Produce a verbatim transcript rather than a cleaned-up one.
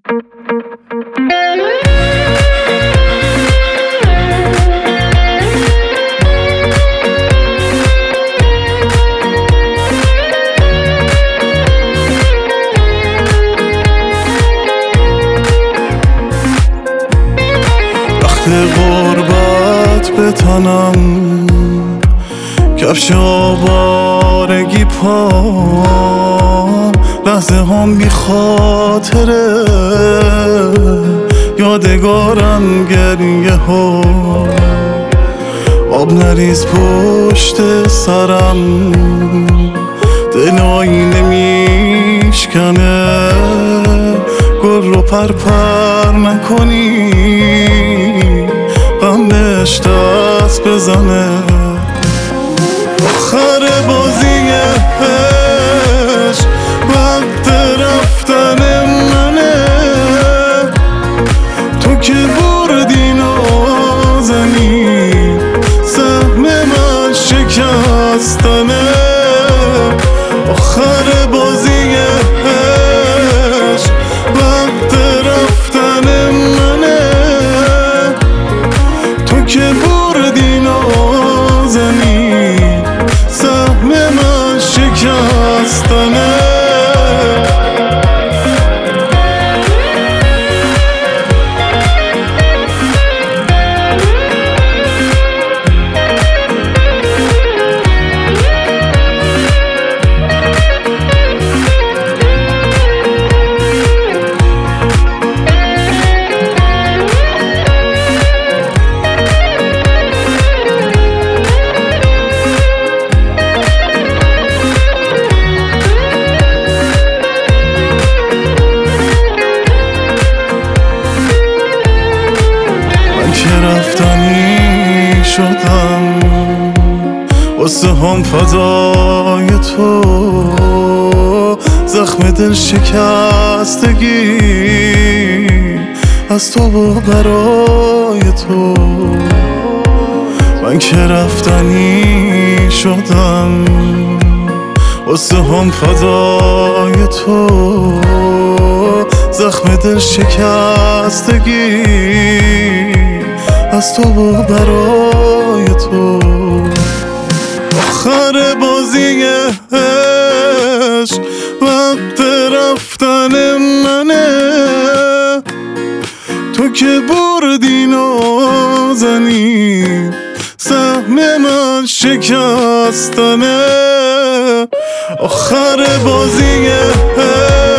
غربت به تنم کفش آوارگی پام لحظه هم بی خاطره یادگارم گریه ها آب نریز پشت سرم دل آینه میشکنه گل رو پر پر نکنی غم بهش دست بزنه آخر بازی عشق وقت رفتن منه تو که بردی نازنی سهم من شکستنه آخر بازی عشق وقت رفتن منه تو که بردی نازنی سهم من شکستنه رفتنی شدم واسه هم فضای تو زخم دل شکستگی از تو و برای تو من که رفتنی شدم واسه هم فضای تو زخم دل شکستگی از تو و برای تو آخر بازی عشق وقت رفتن منه تو که بردی نازنی سهم من شکستنه آخر بازی عشق